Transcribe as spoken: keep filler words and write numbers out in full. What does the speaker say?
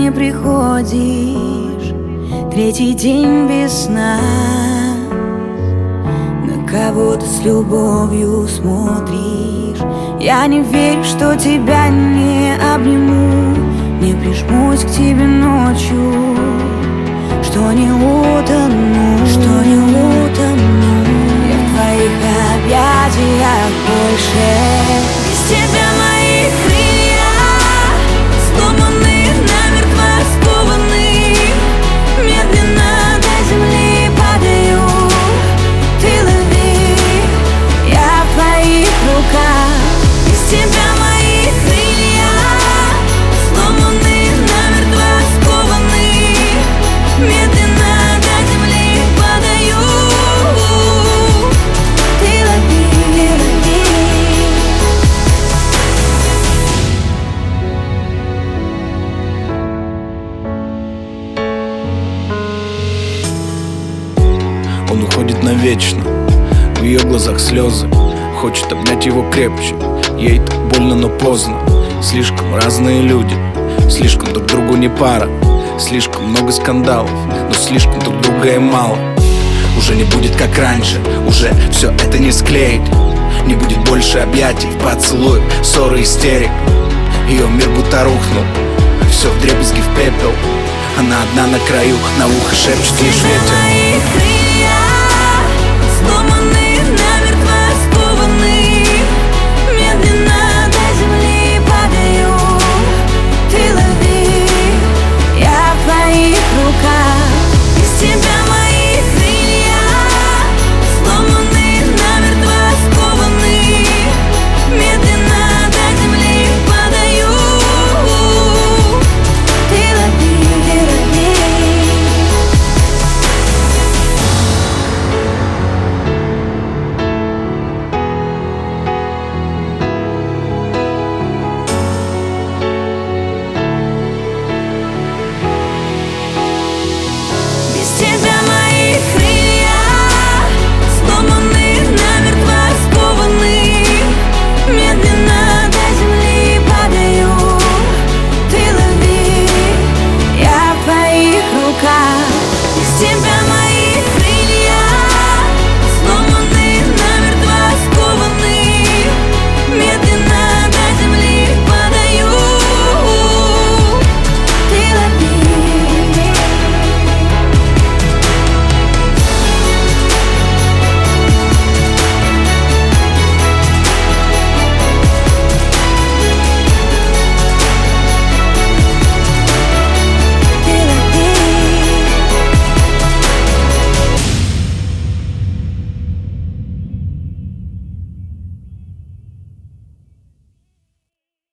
не приходишь, третий день без сна. На кого-то с любовью смотришь. Я не верю, что тебя не обниму, не прижмусь к тебе ночью, что не утону, что не утону. Я в твоих объятиях больше. Без тебя мои крылья сломаны, намертво скованы, медленно до земли падаю. Ты лови, я в твоих руках. Без тебя мои крылья сломаны, намертво скованы, медленно до земли падаю. Ты лови, Он уходит навечно, в ее глазах слезы. Хочет обнять его крепче, ей так больно, но поздно. Слишком разные люди, слишком друг другу не пара. Слишком много скандалов, но слишком друг друга и мало. Уже не будет как раньше, уже все это не склеить. Не будет больше объятий, поцелуев, ссоры, истерик. Ее мир будто рухнул, все вдребезги в пепел. Она одна на краю, на ухо шепчет лишь ветер.